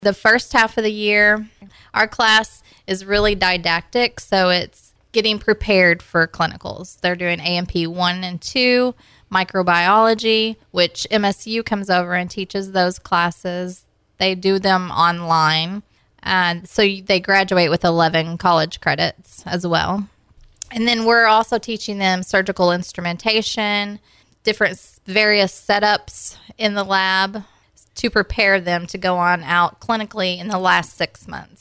The first half of the year, our class is really didactic, so it's getting prepared for clinicals. They're doing A&P 1 and 2, microbiology, which MSU comes over and teaches those classes. They do them online, and so they graduate with 11 college credits as well. And then we're also teaching them surgical instrumentation, different various setups in the lab to prepare them to go on out clinically in the last 6 months.